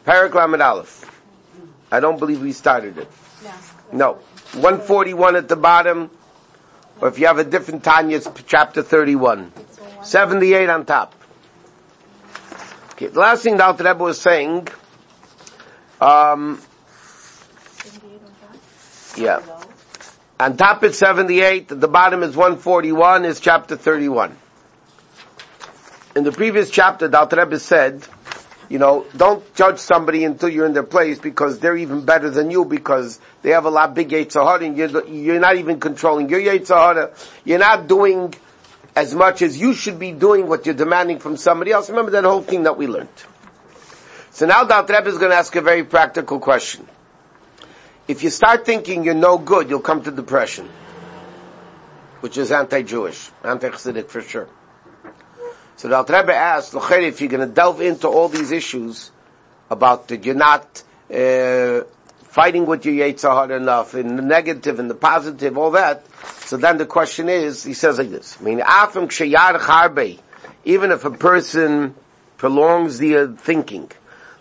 Parak Lamed Aleph. I don't believe we started it. No. 141 at the bottom, or if you have a different Tanya, it's chapter 31. 78 on top. Okay, the last thing the Alter Rebbe was saying, yeah. On top it's 78, at the bottom is 141, is chapter 31. In the previous chapter, the Alter Rebbe said, don't judge somebody until you're in their place because they're even better than you because they have a lot big Yetzer Hara and you're not even controlling your Yetzer Hara. You're not doing as much as you should be doing what you're demanding from somebody else. Remember that whole thing that we learned. So now the Alter Rebbe is going to ask a very practical question. If you start thinking you're no good, you'll come to depression, which is anti-Jewish, anti-Chassidic for sure. So the Alter Rebbe asked, if you're going to delve into all these issues about that you're not fighting with your Yetzer Hara enough, in the negative and the positive, all that, so then the question is, he says like this, even if a person prolongs the thinking,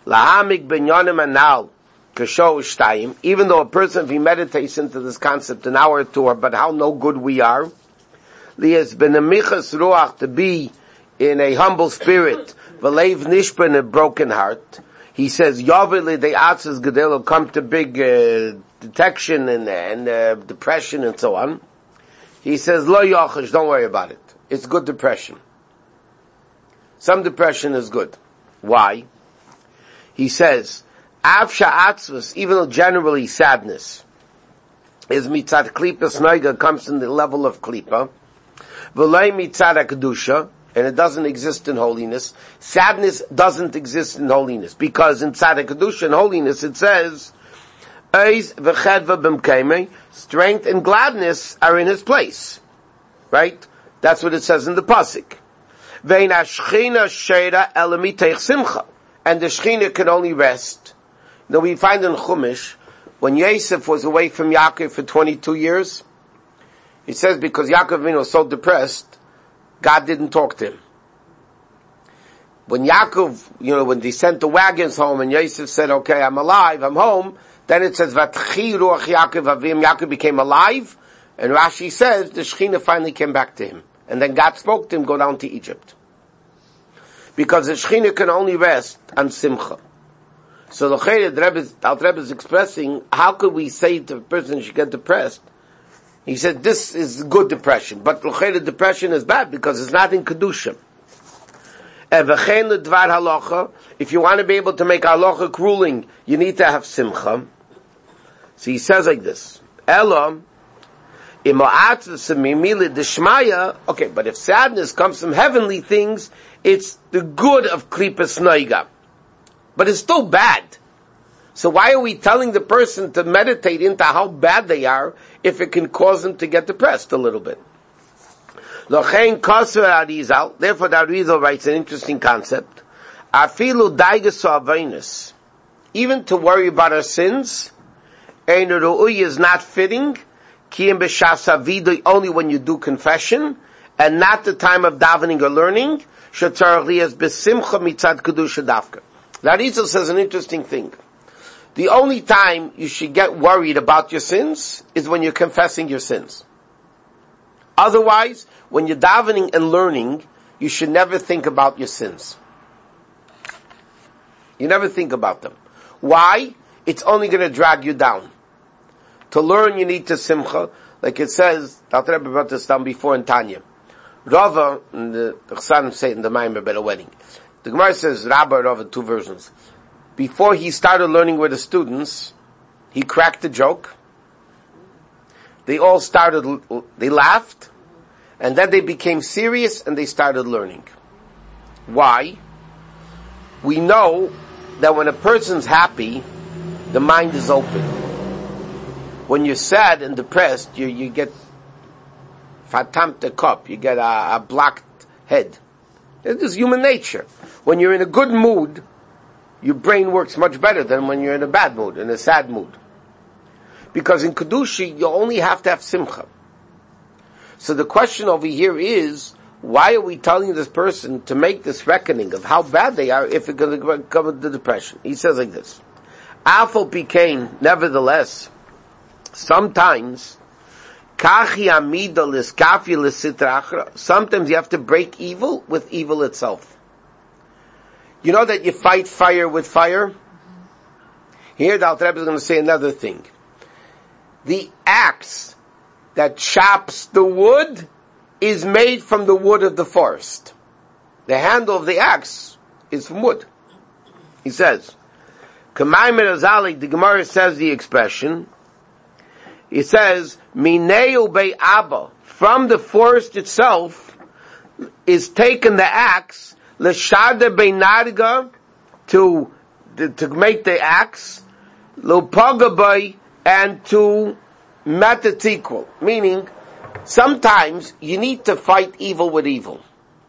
even though a person, if he meditates into this concept an hour or two, but how no good we are, to be in a humble spirit, v'leiv nishpa, in a broken heart. He says, Yovili de atzes gedel will come to big detection and depression and so on. He says, lo yochesh, don't worry about it. It's good depression. Some depression is good. Why? He says, avsha atzvus, even though generally sadness is mitzad klipa snoiga, comes in the level of klipa, v'lei mitzad kedusha, and it doesn't exist in holiness. Sadness doesn't exist in holiness, because in Tzaddik Kedusha, in holiness, it says, Eis v'chedva b'mkeimei, strength and gladness are in his place. Right? That's what it says in the Pasuk. Vein hashchina sheira elamitech simcha. And the Shechina can only rest. Now we find in Chumash, when Yosef was away from Yaakov for 22 years, he says because Yaakov was so depressed, God didn't talk to him. When Yaakov, when they sent the wagons home and Yosef said, okay, I'm alive, I'm home, then it says, Vatchi ruach Yaakov avim, Yaakov became alive, and Rashi says, the Shechina finally came back to him. And then God spoke to him, go down to Egypt. Because the Shechina can only rest on Simcha. So the Alter Rebbe is expressing, how could we say to a person should get depressed? He said, this is good depression, but the depression is bad because it's not in Kedusha. If you want to be able to make halachic ruling, you need to have simcha. So he says like this, okay, but if sadness comes from heavenly things, it's the good of klipas noiga. But it's still bad. So why are we telling the person to meditate into how bad they are if it can cause them to get depressed a little bit? Therefore, the Arizal writes an interesting concept. Even to worry about our sins is not fitting, only when you do confession, and not the time of davening or learning. The Arizal says an interesting thing. The only time you should get worried about your sins is when you're confessing your sins. Otherwise, when you're davening and learning, you should never think about your sins. You never think about them. Why? It's only going to drag you down. To learn, you need to simcha. Like it says, Dr. Rebbe brought this down before in Tanya. Rava, and the Chassanim say in the Maimer about a wedding. The Gemara says, Rabba, Rava, two versions. Before he started learning with the students, he cracked a joke. They all they laughed, and then they became serious and they started learning. Why? We know that when a person's happy, the mind is open. When you're sad and depressed, you get fatamte kop, you get a blocked head. It is human nature. When you're in a good mood, your brain works much better than when you're in a bad mood, in a sad mood. Because in Kedusha, you only have to have simcha. So the question over here is, Why are we telling this person to make this reckoning of how bad they are if it's going to come into depression? He says like this. Afal Pikain, nevertheless, sometimes, sometimes you have to break evil with evil itself. You know that you fight fire with fire? Here the Alter Rebbe is going to say another thing. The axe that chops the wood is made from the wood of the forest. The handle of the axe is from wood. He says, the Gemara says the expression, it says, Mineu bei Abba, from the forest itself is taken the axe, l'shada bei narga, to make the axe, l'paga bei, and to met its equal. Meaning, sometimes you need to fight evil with evil.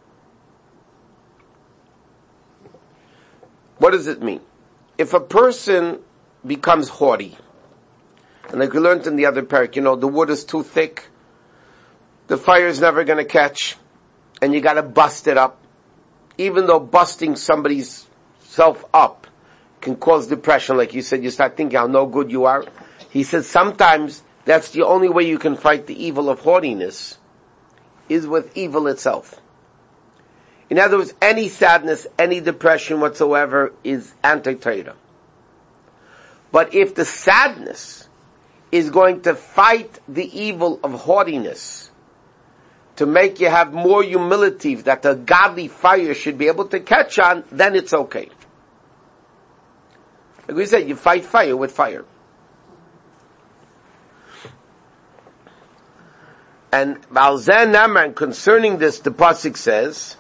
What does it mean? If a person becomes haughty, and like we learned in the other parak, the wood is too thick, the fire is never going to catch, and you got to bust it up. Even though busting somebody's self up can cause depression, like you said, you start thinking how no good you are. He says sometimes that's the only way you can fight the evil of haughtiness, is with evil itself. In other words, any sadness, any depression whatsoever is anti-Torah. But if the sadness is going to fight the evil of haughtiness, to make you have more humility that a godly fire should be able to catch on, then it's okay. Like we said, you fight fire with fire. And Balzen Naman, concerning this, the pasuk says,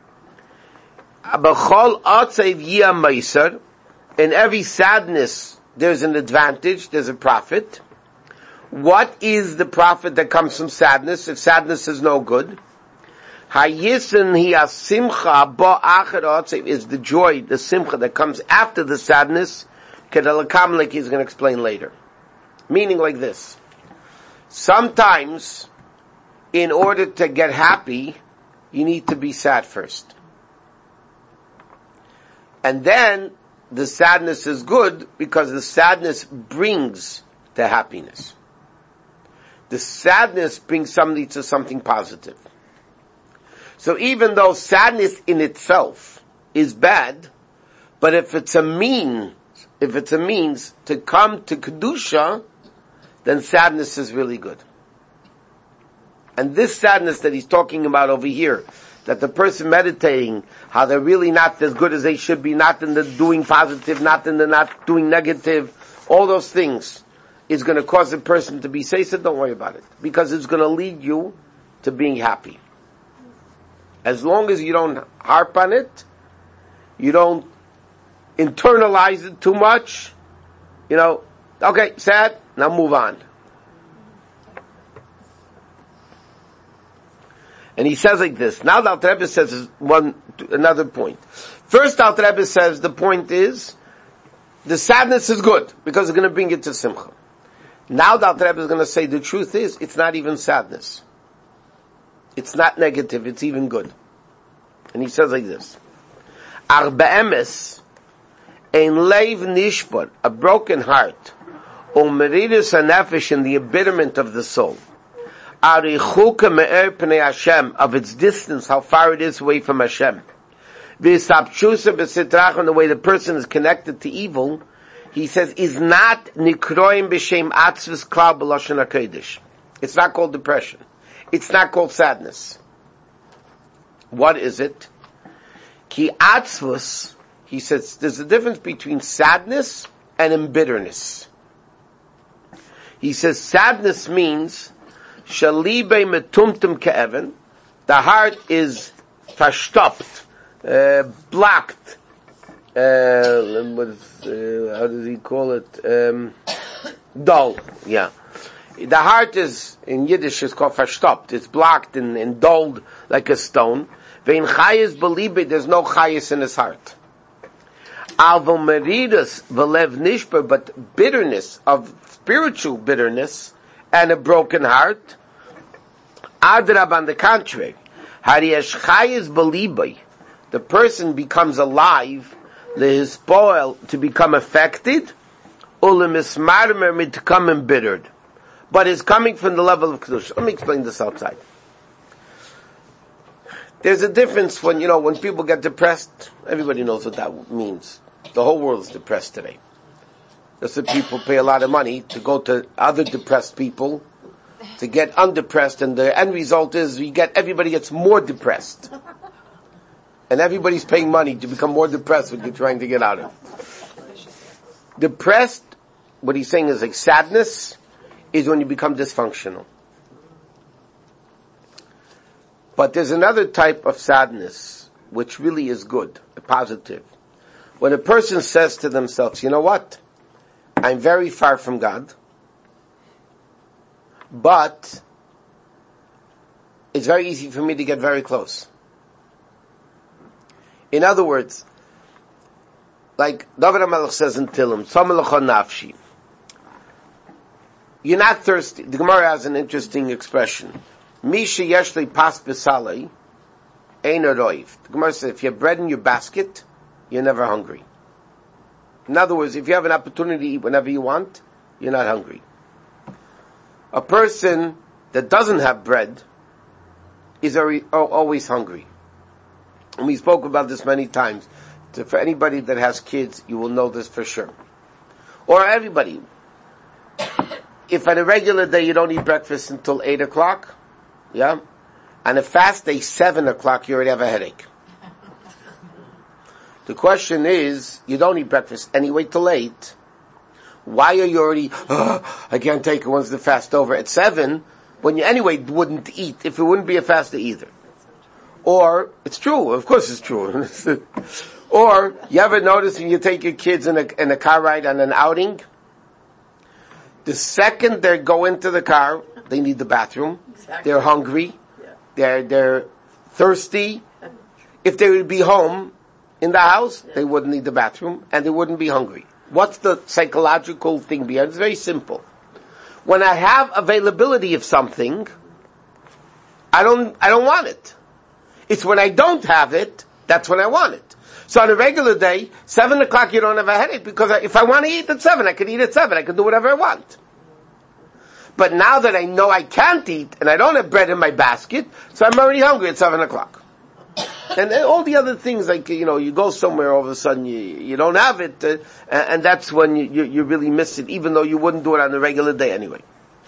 "B'chol atzev yia meiser." In every sadness, there's an advantage. There's a profit. What is the profit that comes from sadness? If sadness is no good, hayisin hi simcha ba acher atzev is the joy, the simcha that comes after the sadness. Kedalakam, like he's going to explain later. Meaning like this: sometimes, in order to get happy, you need to be sad first. And then, the sadness is good because the sadness brings the happiness. The sadness brings somebody to something positive. So even though sadness in itself is bad, but if it's a means to come to Kedusha, then sadness is really good. And this sadness that he's talking about over here, that the person meditating, how they're really not as good as they should be, not in the doing positive, not in the not doing negative, all those things, is going to cause a person to be safer. Don't worry about it. Because it's going to lead you to being happy. As long as you don't harp on it, you don't internalize it too much, okay, sad, now move on. And he says like this. Now the Alter Rebbe says another point. First, Alter Rebbe says the point is, the sadness is good, because it's going to bring it to simcha. Now the Alter Rebbe is going to say the truth is, it's not even sadness. It's not negative, it's even good. And he says like this. Ar be'emes, ein leiv nishbar, a broken heart, meridus hanefesh, in the embitterment of the soul, arichuka me'er pnei Hashem, of its distance, how far it is away from Hashem, v'sapchusa b'sitrach, and the way the person is connected to evil, he says, is not nikroim b'shem atzvus klal b'lashon HaKodesh. It's not called depression. It's not called sadness. What is it? Ki atzvus, he says, there's a difference between sadness and embitterness. He says sadness means shalibe metumtum ke'evan, the heart is verstopft, blocked, how does he call it? Dull, yeah. The heart is, in Yiddish, is called verstopft. It's blocked and dulled like a stone. Vein chayis belibe, there's no chayis in his heart. Alvo meridus v'lev nishbar, but bitterness, of spiritual bitterness, and a broken heart. Adrab, on the contrary. Hariyesh chayes belibai. The person becomes alive, lehispoel, to become affected, ulemismarmer, to become embittered. But is coming from the level of kedusha. Let me explain this outside. There's a difference when people get depressed. Everybody knows what that means. The whole world is depressed today. That's why people pay a lot of money to go to other depressed people to get undepressed, and the end result is everybody gets more depressed. And everybody's paying money to become more depressed what you're trying to get out of. Depressed, what he's saying is like sadness, is when you become dysfunctional. But there's another type of sadness, which really is good, positive. When a person says to themselves, you know what? I'm very far from God, but it's very easy for me to get very close. In other words, like David HaMelech says in Tehillim, Tzomeh lecha nafshi. You're not thirsty. The Gemara has an interesting expression. Mi sheyesh li pas b'salei, ein roiv. The Gemara says, if you have bread in your basket, you're never hungry. In other words, if you have an opportunity to eat whenever you want, you're not hungry. A person that doesn't have bread is always hungry. And we spoke about this many times. For anybody that has kids, you will know this for sure. Or everybody. If on a regular day you don't eat breakfast until 8 o'clock, yeah? On a fast day, 7 o'clock, you already have a headache. The question is, you don't eat breakfast anyway till 8. Why are you already, I can't take it once the fast over at 7, when you anyway wouldn't eat, if it wouldn't be a fast day either. Or, it's true, of course it's true. Or, you ever notice when you take your kids in a car ride on an outing, the second they go into the car, they need the bathroom, exactly. They're hungry, they're thirsty. If they would be home, in the house, they wouldn't need the bathroom, and they wouldn't be hungry. What's the psychological thing behind it? It's very simple. When I have availability of something, I don't want it. It's when I don't have it, that's when I want it. So on a regular day, 7 o'clock you don't have a headache, because if I want to eat at 7, I can eat at 7, I can do whatever I want. But now that I know I can't eat, and I don't have bread in my basket, so I'm already hungry at 7 o'clock. And all the other things, like, you go somewhere, all of a sudden you don't have it, and that's when you really miss it, even though you wouldn't do it on a regular day anyway.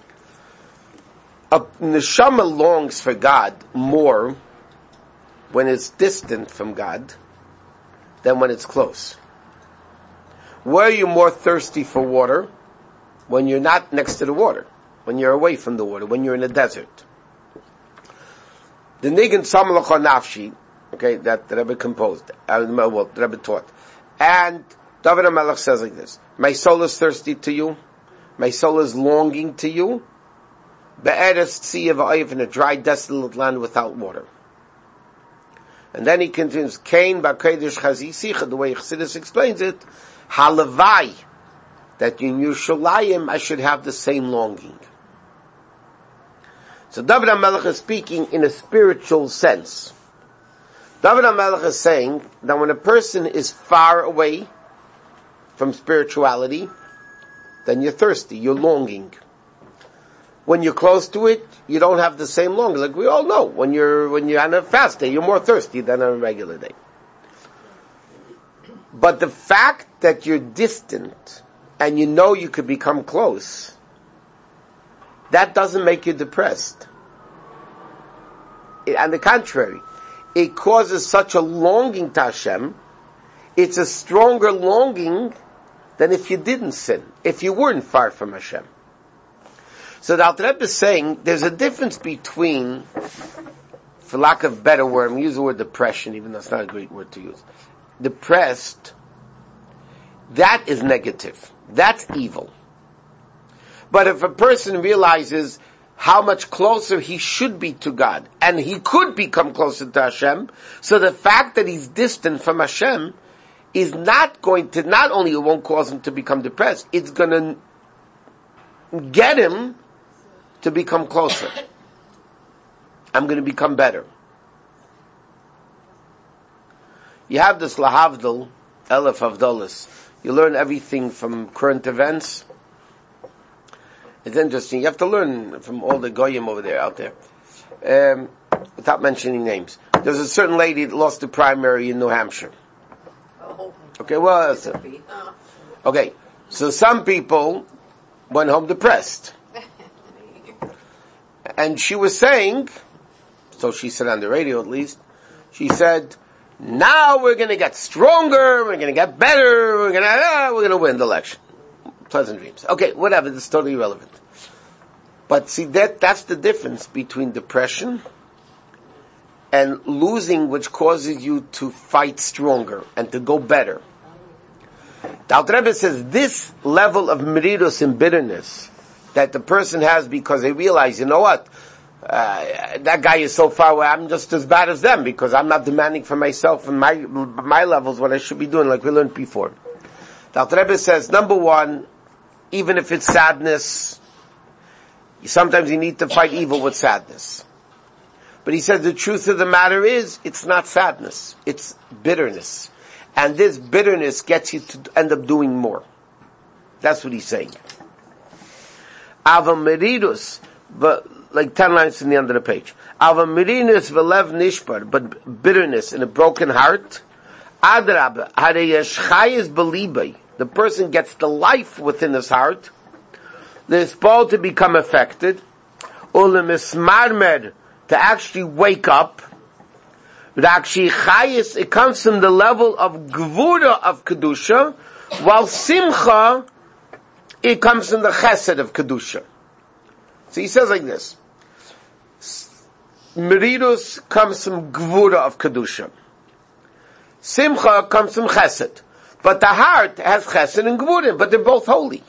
A neshama longs for God more when it's distant from God than when it's close. Where are you more thirsty for water? When you're not next to the water, when you're away from the water, when you're in a desert. The Nigun Tzomeh lecha nafshi, okay, that the Rebbe composed, the Rebbe taught. And David HaMelech says like this, my soul is thirsty to you, my soul is longing to you, be'eretz tziyah v'oyev, in a dry, desolate land without water. And then he continues, Kain ba'kodesh chazisicha, the way Chassidus explains it, halavai, that in Yerushalayim I should have the same longing. So David HaMelech is speaking in a spiritual sense. David HaMelech is saying that when a person is far away from spirituality, then you're thirsty, you're longing. When you're close to it, you don't have the same longing. Like we all know, when you're on a fast day, you're more thirsty than on a regular day. But the fact that you're distant and you know you could become close, that doesn't make you depressed. On the contrary, it causes such a longing to Hashem. It's a stronger longing than if you didn't sin, if you weren't far from Hashem. So the Alter Rebbe is saying there's a difference between, for lack of a better word, I'm using the word depression, even though it's not a great word to use. Depressed, that is negative. That's evil. But if a person realizes how much closer he should be to God, and he could become closer to Hashem, so the fact that he's distant from Hashem is not going to, not only it won't cause him to become depressed, it's going to get him to become closer. I'm going to become better. You have this lahavdil, elef havdalis. You learn everything from current events. It's interesting. You have to learn from all the goyim over there, out there. Without mentioning names. There's a certain lady that lost the primary in New Hampshire. Okay, well, okay. So some people went home depressed. And she was saying, so she said on the radio at least, she said, now we're going to get stronger, we're going to get better, we're going to win the election. Pleasant dreams. Okay, whatever, this is totally irrelevant. But see, that's the difference between depression and losing, which causes you to fight stronger and to go better. The Alter Rebbe says this level of merirus and bitterness that the person has because they realize, you know what, that guy is so far away, I'm just as bad as them because I'm not demanding for myself and my levels what I should be doing, like we learned before. The Alter Rebbe says, number one, even if it's sadness, sometimes you need to fight evil with sadness. But he says the truth of the matter is, it's not sadness, it's bitterness. And this bitterness gets you to end up doing more. That's what he's saying. Ava merirus, but like 10 lines from the end of the page. Ava merirus v'lev nishbar, but bitterness in a broken heart. Adrab, hareyesh chayes belibay. The person gets the life within his heart. They're supposed to become affected. Ulemismarmer, to actually wake up. Rakshi chayes, it comes from the level of gvura of kedusha, while simcha, it comes from the chesed of kedusha. So he says like this. Merirus comes from gvura of kedusha. Simcha comes from chesed. But the heart has chesed and gvura, but they're both holy.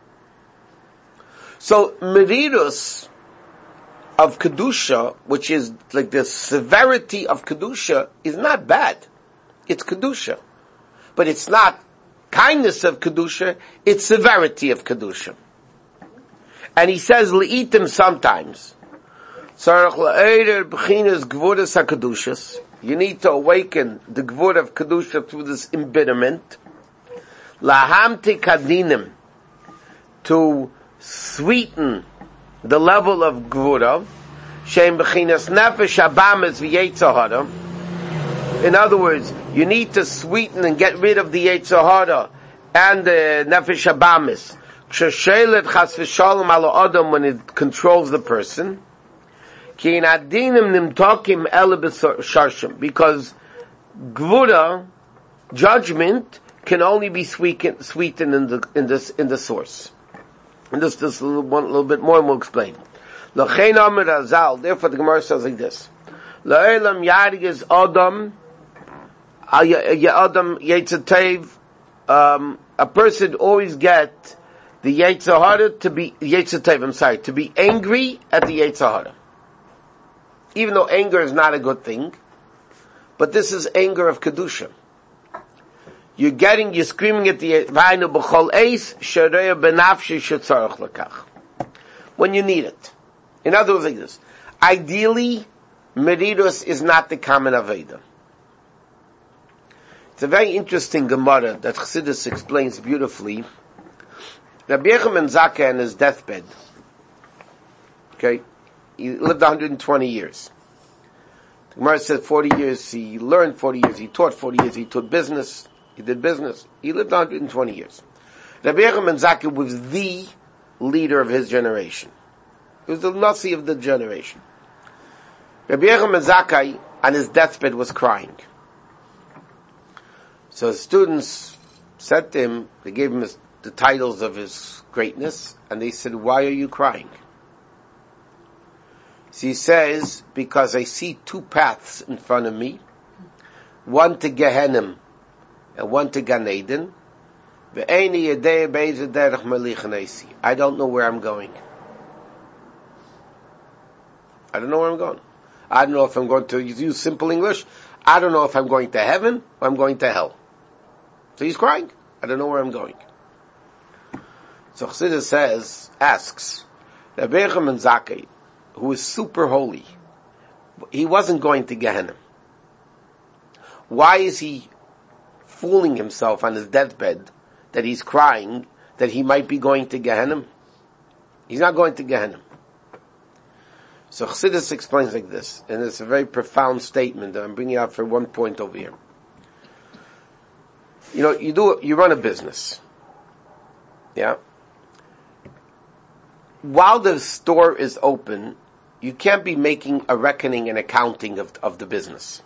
So merirus of kedusha, which is like the severity of kedusha, is not bad. It's kedusha. But it's not kindness of kedusha, it's severity of kedusha. And he says, le'itim sometimes. You need to awaken the gvur of kedusha through this embitterment. Lahamti kadinim, to sweeten the level of gvura. Shem b'chinas nefesh habamis v'yetzer hara. In other words, you need to sweeten and get rid of the yetzer hara and the nefesh habamis. K'sheshelet chas v'shalom ala adam, when it controls the person. Ki in adinim nimtokim ele b'sharshim, because gvura, judgment, can only be sweetened in the source. And this a little bit more, and we'll explain. L'chein amar Razal, therefore the Gemara says like this: La'elam yarigiz adam, adam yetzer tev. A person always get the yetzer hara to be yetzer tev. To be angry at the yetzer hara. Even though anger is not a good thing, but this is anger of kedusha. You're screaming at the vaynu b'chol eis shereya benafshi shetzarach lekach, when you need it. In other words, like this: ideally, merirus is not the common aveda. It's a very interesting Gemara that Chassidus explains beautifully. Rabbi Yechim ben Zakkai on his deathbed, okay, he lived 120 years. The Gemara said 40 years he learned, 40 years he taught, 40 years he taught business. He did business. He lived 120 years. Rabbi Yechim ben Zakkai was the leader of his generation. He was the Nasi of the generation. Rabbi Yechim ben Zakkai on his deathbed was crying. So his students said to him, they gave him the titles of his greatness, and they said, why are you crying? So he says, because I see two paths in front of me, one to Gehenna and one to Gan Eden. I don't know where I'm going. I don't know where I'm going. I don't know if I'm going to use simple English. I don't know if I'm going to heaven or I'm going to hell. So he's crying. I don't know where I'm going. So Chassidus asks, Rabbi Yechim ben Zakkai, who is super holy, he wasn't going to Gehenna. Why is he fooling himself on his deathbed that he's crying that he might be going to Gehenna? He's not going to Gehenna. So Chassidus explains like this, and it's a very profound statement that I'm bringing out for one point over here. You know, you run a business. Yeah? While the store is open, you can't be making a reckoning and accounting of the business.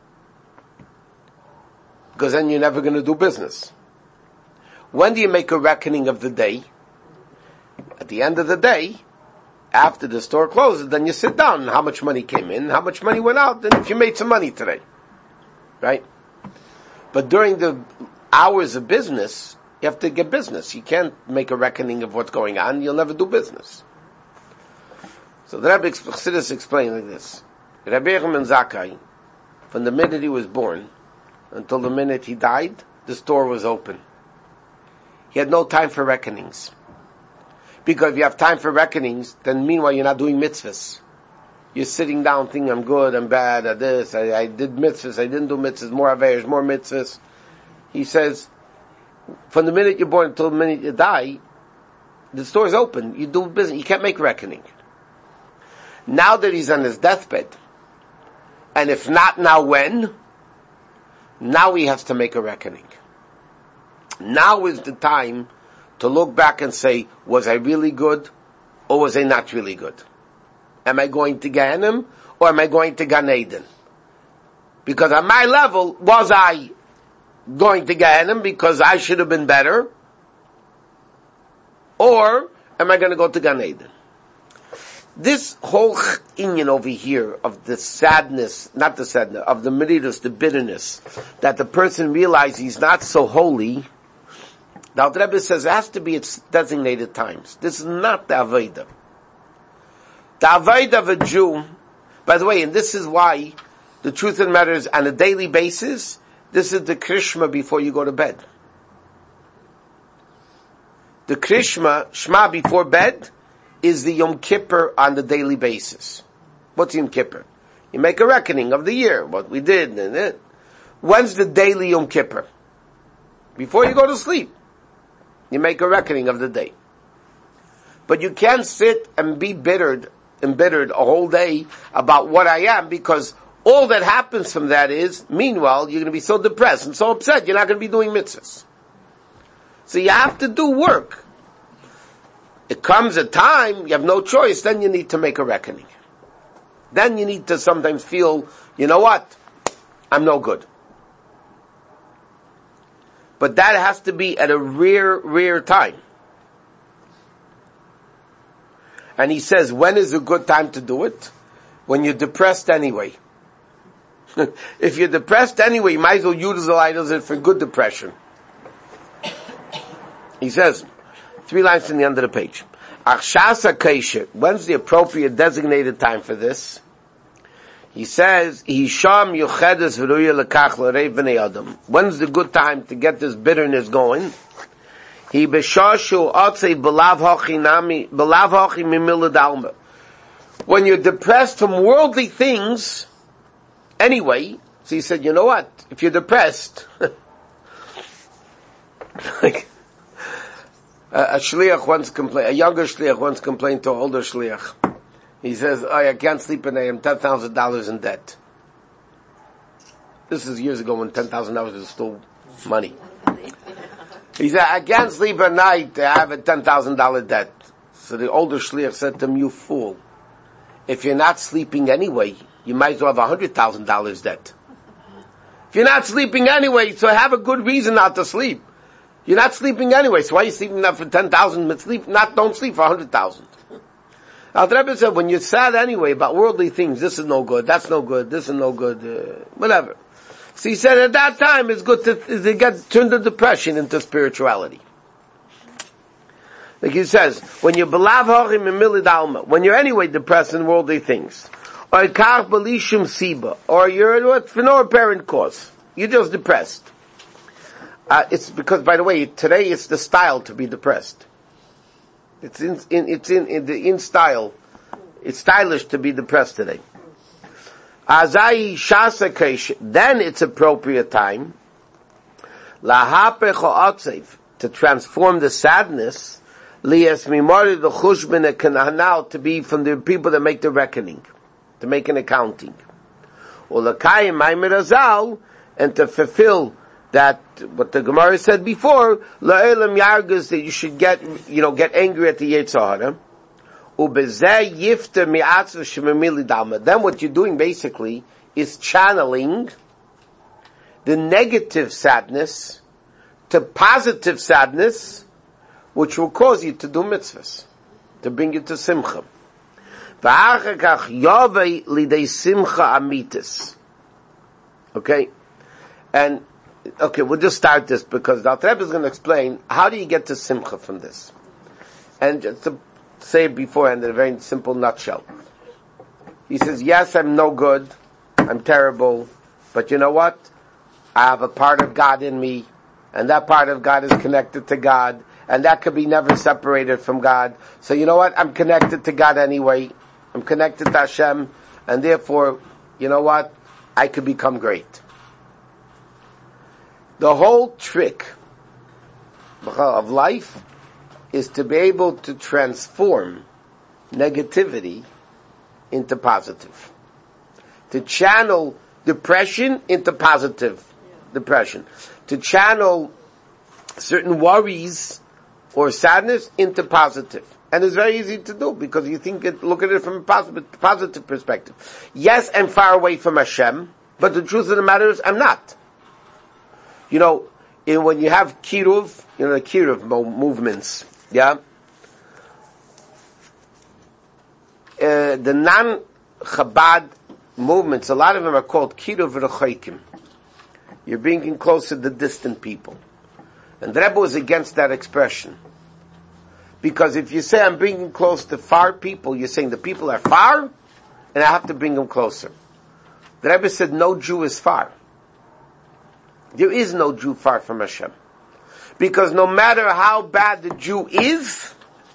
Because then you're never going to do business. When do you make a reckoning of the day? At the end of the day, after the store closes, then you sit down and how much money came in, how much money went out, and if you made some money today. Right? But during the hours of business, you have to get business. You can't make a reckoning of what's going on. You'll never do business. So the Rebbe Chassidus explained like this. Rabbi Yochanan Zakkai, from the minute he was born until the minute he died, the store was open. He had no time for reckonings. Because if you have time for reckonings, then meanwhile you're not doing mitzvahs. You're sitting down thinking, I'm good, I'm bad, at this, I did mitzvahs, I didn't do mitzvahs, more aveiros, more mitzvahs. He says, from the minute you're born until the minute you die, the store is open. You do business. You can't make reckoning. Now that he's on his deathbed, and if not now, when? Now he has to make a reckoning. Now is the time to look back and say, was I really good, or was I not really good? Am I going to Gehenna, or am I going to Gan Eden? Because on my level, was I going to Gehenna because I should have been better? Or am I going to go to Gan Eden? This whole inyan over here of the sadness, not the sadness, of the meridus, the bitterness, that the person realizes he's not so holy, the Alter Rebbe says it has to be its designated times. This is not the Avodah. The Avodah of a Jew, by the way, and this is why the truth of the matter is on a daily basis, this is the Krishma before you go to bed. The Krishma, Shema before bed, is the Yom Kippur on the daily basis. What's Yom Kippur? You make a reckoning of the year, what we did, and it. When's the daily Yom Kippur? Before you go to sleep. You make a reckoning of the day. But you can't sit and be embittered a whole day about what I am, because all that happens from that is, meanwhile, you're going to be so depressed and so upset, you're not going to be doing mitzvahs. So you have to do work. It comes a time, you have no choice, then you need to make a reckoning. Then you need to sometimes feel, you know what? I'm no good. But that has to be at a rare time. And he says, when is a good time to do it? When you're depressed anyway. If you're depressed anyway, you might as well utilize it for good depression. He says, 3 lines in the end of the page. When's the appropriate designated time for this? He says, when's the good time to get this bitterness going? When you're depressed from worldly things, anyway, so he said, you know what? If you're depressed, a shliach once complained, a younger shliach once complained to an older shliach. He says, I can't sleep at night, I'm $10,000 in debt. This is years ago when $10,000 was still money. He said, I can't sleep at night, I have a $10,000 debt. So the older shliach said to him, you fool. If you're not sleeping anyway, you might as well have $100,000 debt. If you're not sleeping anyway, so have a good reason not to sleep. You're not sleeping anyway, so why are you sleeping not for 10,000, but don't sleep for 100,000? Alter Rebbe said, when you're sad anyway about worldly things, this is no good, that's no good, this is no good, whatever. So he said at that time it's good to turn the depression into spirituality. Like he says, when you're when you're anyway depressed in worldly things, or you're for no apparent cause, you're just depressed. It's because, by the way, today it's the style to be depressed. It's in style. It's stylish to be depressed today. Then it's appropriate time Lahapech ha'atzev, to transform the sadness, liyas mimari the chushbin kananal, to be from the people that make the reckoning, to make an accounting. Ulakayim maimer azal, and to fulfill that, what the Gemara said before, la'elam yargaz, that you should get angry at the Yetzer Hara. Ubezeh yifter mi'atzu shememili dalma. Then what you're doing basically is channeling the negative sadness to positive sadness, which will cause you to do mitzvahs, to bring you to simcha. V'achakach yovei lidei simcha amitis. Okay? And, okay, we'll just start this because the Alter Rebbe is going to explain how do you get to simcha from this. And just to say it beforehand in a very simple nutshell. He says, yes, I'm no good, I'm terrible, but you know what? I have a part of God in me, and that part of God is connected to God, and that could be never separated from God. So you know what? I'm connected to God anyway. I'm connected to Hashem, and therefore, you know what? I could become great. The whole trick of life is to be able to transform negativity into positive. To channel depression into positive depression. To channel certain worries or sadness into positive. And it's very easy to do because you look at it from a positive perspective. Yes, I'm far away from Hashem, but the truth of the matter is I'm not. You know, when you have kiruv, the kiruv movements, yeah? The non-Chabad movements, a lot of them are called kiruv v'rechoikim. You're bringing closer the distant people. And the Rebbe was against that expression. Because if you say I'm bringing close to far people, you're saying the people are far, and I have to bring them closer. The Rebbe said no Jew is far. There is no Jew far from Hashem. Because no matter how bad the Jew is,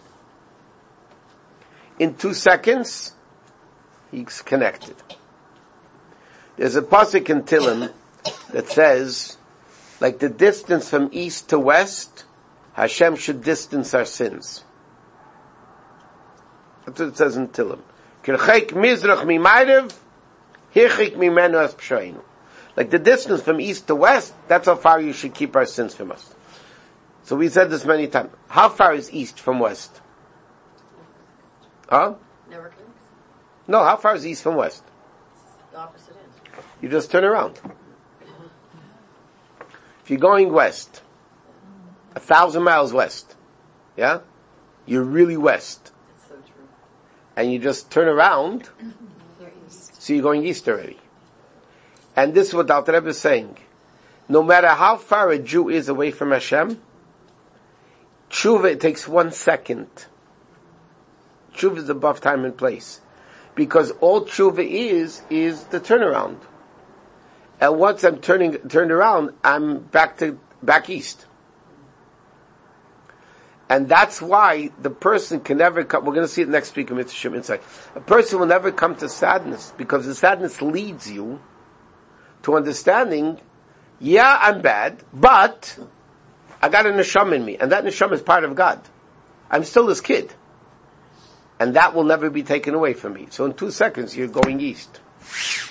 in 2 seconds, he's connected. There's a pasuk in Tehillim that says, like the distance from east to west, Hashem should distance our sins. That's what it says in Tehillim. Kirchek mizrach mimayrev, hirchik mimenu as p'shoinu. Like the distance from east to west, that's how far you should keep our sins from us. So we said this many times. How far is east from west? Huh? Never connects. No, how far is east from west? The opposite end. You just turn around. If you're going west, 1,000 miles west, yeah? You're really west. That's so true. And you just turn around, so you're going east already. And this is what Alter Rebbe is saying. No matter how far a Jew is away from Hashem, tshuva, it takes 1 second. Tshuva is above time and place. Because all tshuva is the turnaround. And once I'm turned around, I'm back east. And that's why the person can never come, we're going to see it next week in Mitzvah Shem Insight. A person will never come to sadness, because the sadness leads you to understanding, yeah, I'm bad, but I got a neshama in me, and that neshama is part of God. I'm still this kid. And that will never be taken away from me. So in 2 seconds, you're going east.